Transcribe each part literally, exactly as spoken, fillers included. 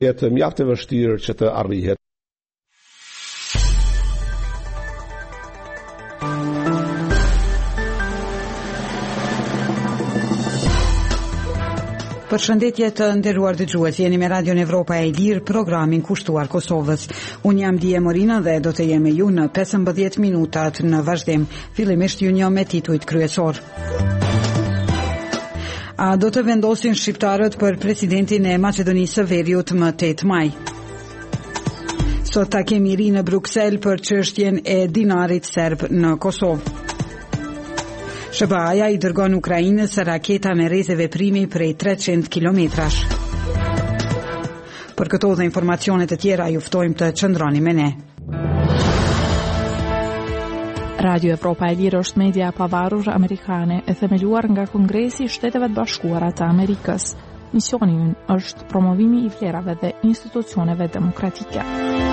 Jetë mjaft e vështirë që të arrihet. Përshëndetje të nderuar dëgjues, jeni me Radion Evropa e Lirë, programin kushtuar Kosovës. Unë jam Dije Morina dhe do të jem me ju në pesëmbëdhjetë minutat në vazhdim. Fillimisht ju njoh me titujt kryesor. A do të vendosin shqiptarët për presidentin e Maqedonisë së Veriut më tetë maj? Sot takim i ri në Bruksel për çështjen e dinarit serb në Kosovë. S B A-ja i dërgon Ukrainës raketa me rreze veprimi prej treqind kilometrash. Për këto dhe informacionet e tjera ju ftojmë të qëndroni me ne. Radio Evropa e Lirë është media e pavarur amerikane e themeluar nga Kongresi i Shteteve të Bashkuara të Amerikës. Misioni i ynë është promovimi i vlerave dhe institucioneve demokratike.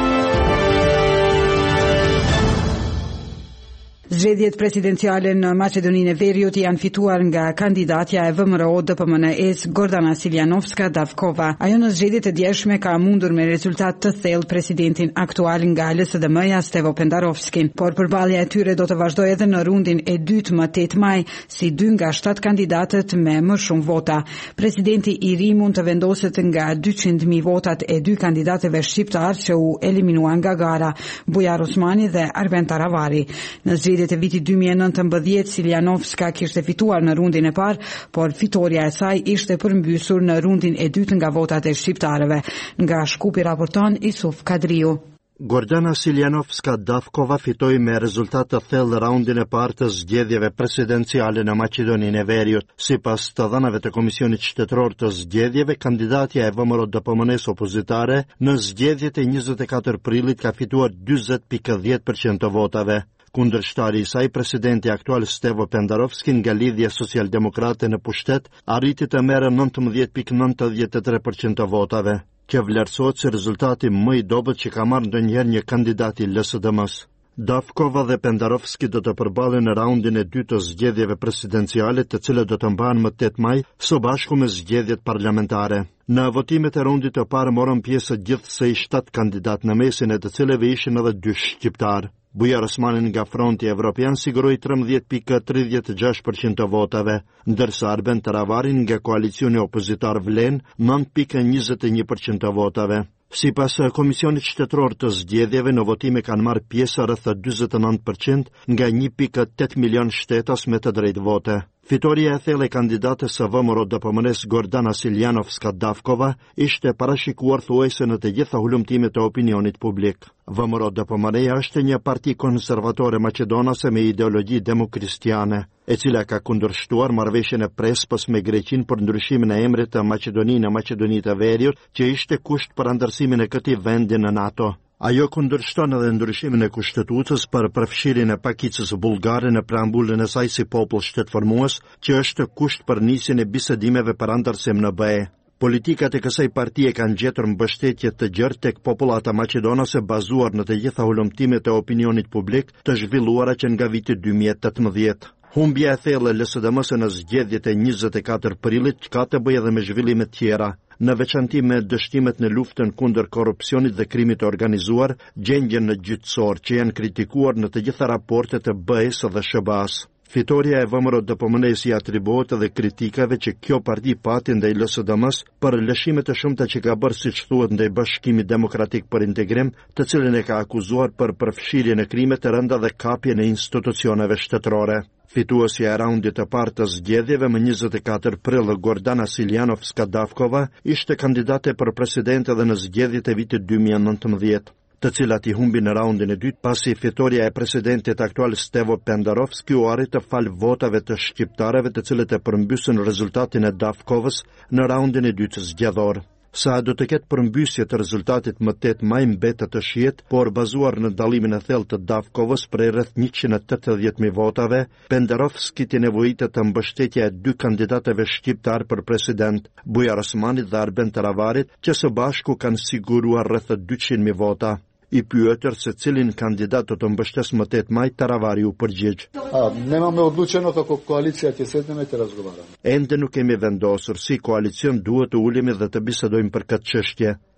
Zgjedhjet presidenciale në Maqedoninë e Veriut janë fituar nga kandidatja e V M R O D P M N-s Gordana Siljanovska Davkova. Ajo në zgjedhjet e djeshme ka mundur me rezultat të thellë presidentin aktual nga L S D M-ja Stevo Pendarovskin, por përballja e tyre do të vazhdojë edhe në rundin e dytë më tetë maj, si dy nga shtatë kandidatët me më shumë vota. Presidenti i ri mund të vendoset nga dyqind mijë votat e dy kandidatëve shqiptar që u eliminuan nga gara, Bujar Osmani dhe Arben Taravari. Në zgjedhjet e vitit dy mijë e nëntëmbëdhjetë Siljanovska kishte fituar në rundin e parë, por fitoria e saj ishte përmbysur në rundin e dytë nga votat e shqiptarëve. Nga Shkupi raporton Isuf Kadriu. Gordana Siljanovska Davkova fitoi me rezultat të thellë raundin e parë të zgjedhjeve presidenciale në Maqedoninë e Veriut. Sipas të dhënave të Komisionit Shtetëror të Zgjedhjeve, kandidatja e V M R O D P M N-s opozitare në zgjedhjet e njëzet e katër prillit ka fituar dyzet pikë dhjetë përqind të votave. Kundërshtari i saj, presidenti aktual Stevo Pendarovski nga Lidhja Socialdemokrate në pushtet, arriti të merrë nëntëmbëdhjetë pikë nëntëdhjetë e tre përqind të votave. Kjo vlerësohet si rezultati më i dobët që ka marrë ndonjëherë një kandidat i L S D M-s. Davkova dhe Pendarovski do të përballen në raundin e dytë të zgjedhjeve presidenciale, të cilët do të mbahen më tetë maj, së bashku me zgjedhjet parlamentare. Në votimet e raundit të parë morën pjesë gjithsej shtatë kandidat, në mesin e të cilëve ishin edhe dy shqiptar. Bujar Osmani nga Fronti Evropian siguroi trembëdhjetë pikë tridhjetë e gjashtë përqind të votave, ndërsa Arben Taravari nga koalicioni opozitar Vlen nëntë pikë njëzet e një përqind të votave. Sipas Komisionit Shtetëror të Zgjedhjeve, në votime kanë marrë pjesë rreth dyzet e nëntë përqind nga një pikë tetë milion shtetas me të drejtë vote. Fitoria e thellë e kandidates së V M R O D P M N-s Gordana Siljanovska Davkova ishte parashikuar thuajse në të gjitha hulumtimet e opinionit publik. V M R O D P M N-ja është një parti konservatore maqedonase me ideologji demokristiane, e cila ka kundërshtuar marrëveshjen e Prespës me Greqinë për ndryshimin e emrit të Maqedoninë në Maqedoni të Veriut, që ishte kusht për anëtarësimin e këtij vendi në NATO. Ajo kundërshton edhe ndryshimin e kushtetutës për përfshirjen e pakicës bullgare në preambullin e saj si popull shtetformues, që është kusht për nisjen e bisedimeve për anëtarësim në B E. Politikat e kësaj partie kanë gjetur mbështetje të gjerë tek popullata maqedonase bazuar në të gjitha hulumtimet e opinionit publik të zhvilluara që nga viti dy mijë e tetëmbëdhjetë. Humbja e thellë e L S D M-s në zgjedhjet e njëzet e katër prillit ka të bëjë edhe me zhvillime tjera, në veçanti me dështimet në luftën kundër korrupsionit dhe krimit të organizuar, gjendjen në gjyqësor që janë kritikuar në të gjitha raportet e B E-s dhe S B A-s. Fitoria e V M R O D P M N-s i atribuohet edhe kritikave që kjo parti pati ndaj L S D M-s për lëshime të shumta që ka bërë, siç thuhet, ndaj Bashkimit Demokratik për Integrim, të cilën e ka akuzuar për përfshirje në krime të rënda dhe kapje në institucioneve shtetërore. Fituesja e raundit të parë të zgjedhjeve më njëzet e katër prill, Gordana Siljanovska Davkova ishte kandidate për president edhe në zgjedhjet e vitit dy mijë e nëntëmbëdhjetë, të cilat i humbi në raundin e dytë pasi fitoria e presidentit aktual Stevo Pendarovski u arrit të fal votave të shqiptarëve, të cilët e përmbysën rezultatin e Davkovës në raundin e dytë zgjedhor. Sa do të ketë përmbysje të rezultatit më tetë maj mbetet të shihet, por bazuar në dallimin e thellë të Davkovës prej rreth njëqind e tetëdhjetë mijë votave, Pendarovski të nevojitet të mbështetja e dy kandidatëve shqiptar për president, Bujar Osmanit dhe Arben Taravarit, që së bashku kanë siguruar rreth dyqind mijë vota. I pyetër se cilin kandidat do të mbështes më tetë maj, Taravari u përgjigj. A, nemamo odlučeno kako koalicija će sedneme te razgovaramo. Ende nuk kemi vendosur si koalicion duhet të ulemi dhe të bisedojmë për këtë çështje.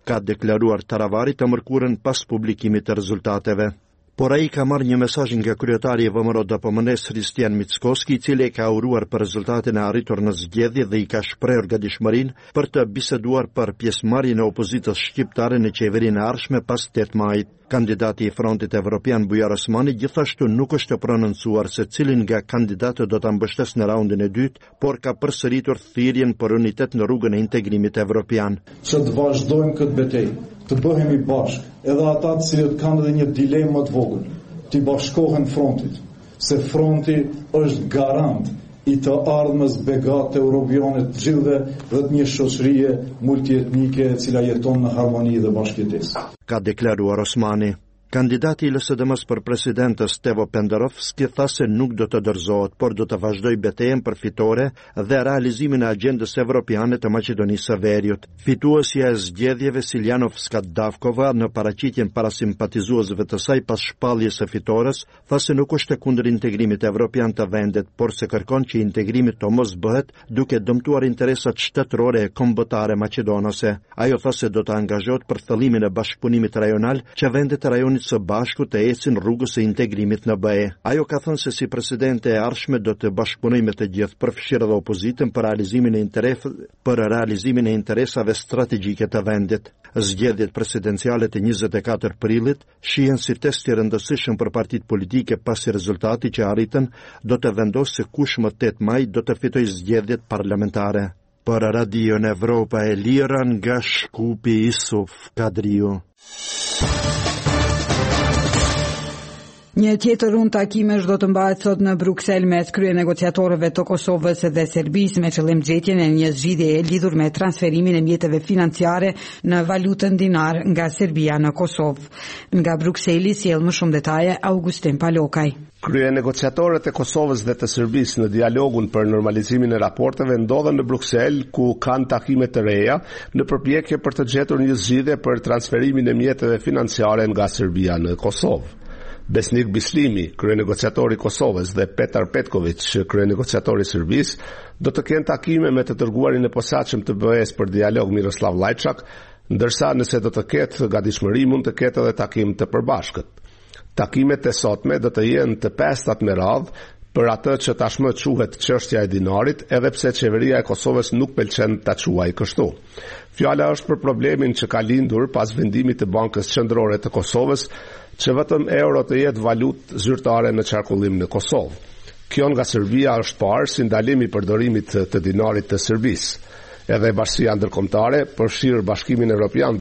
ka deklaruar Taravari të mërkurën pas publikimit të rezultateve. Por ai ka marrë një mesazh nga kryetari i V M R O D P M N-s Hristian Mickoski, i cili ka uruar për rezultatin e arritur në zgjedhje dhe i ka shprehur gatishmërinë për të biseduar për pjesëmarrjen e opozitës shqiptare në qeverinë e ardhshme pas tetë majit. Kandidati i Frontit Evropian Bujar Osmani gjithashtu nuk është prononcuar se cilin nga kandidatët do ta mbështes në raundin e dytë, por ka përsëritur thirrjen për unitet në rrugën e integrimit evropian. Që të vazhdojmë këtë betejë, të bëhemi bashkë, edhe ata të cilët kanë edhe një dilemë më të vogël, të bashkohen frontit, se fronti është garant i të ardhmës begate europiane të gjithëve dhe të një shoqërie multietnike e cila jeton në harmoni dhe bashkëjetesë. Ka deklaruar Osmani. Kandidati i L S D M-s për president Stevo Penderovski tha se nuk do të dorëzohet, por do të vazhdoj betejën për fitore dhe realizimin e agjendës evropiane të Maqedonisë së Veriut. Fituesja e zgjedhjeve Siljanovska Davkova në paraqitjen para simpatizuesve të saj pas shpalljes së fitores, tha se nuk është kundër integrimit evropian të vendit, por se kërkon që integrimi të mos bëhet duke dëmtuar interesat shtetërore e kombëtare maqedonase. Ajo tha se do të angazhohet për thellimin e bashkëpunimit rajonal që vendet e rajonit së bashku të ecin rrugës së integrimit në B E. Ajo ka thënë se si presidente e ardhshme do të bashkëpunojë me të gjithë, përfshirë edhe opozitën për realizimin e interes për realizimin e interesave strategjike të vendit. Zgjedhjet presidenciale të njëzet e katër prillit shihen si test i rëndësishëm për partitë politike pasi rezultati që arritën do të vendosë se kush më tetë maj do të fitojë zgjedhjet parlamentare. Për Radion Evropa e Lira nga Shkupi Isuf Kadriu. Një tjetër rund takimesh do të mbahet sot në Bruksel mes kryenegociatorëve të Kosovës dhe Serbisë me qëllim gjetjen e një zgjidhjeje lidhur me transferimin e mjeteve financiare në valutën dinar nga Serbia në Kosovë. Nga Brukseli sjell më shumë detaje Augustin Palokaj. Kryenegociatorët e Kosovës dhe të Serbisë në dialogun për normalizimin e raporteve ndodhen në Bruksel, ku kanë takime të reja në përpjekje për të gjetur një zgjidhje për transferimin e mjeteve financiare nga Serbia në Kosovë. Besnik Bislimi, kryenegociatori i Kosovës, dhe Petar Petković, kryenegociatori i Serbisë, do të kenë takime me të dërguarin e posaçëm të B E-s për dialog Miroslav Lajçak, ndërsa nëse do të ketë gatishmëri mund të ketë edhe takim të përbashkët. Takimet e sotme do të jenë të pestat me radhë për atë që tashmë quhet çështja e dinarit, edhe pse qeveria e Kosovës nuk pëlqen ta quajë kështu. Fjala është për problemin që ka lindur pas vendimit të Bankës Qendrore të Kosovës që vetëm euro të jetë valutë zyrtare në qarkullim në Kosovë. Kjo nga Serbia është parë si ndalimi i përdorimit të dinarit të Serbisë. Edhe Bashkia Ndërkombëtare, përfshirë Bashkimin Evropian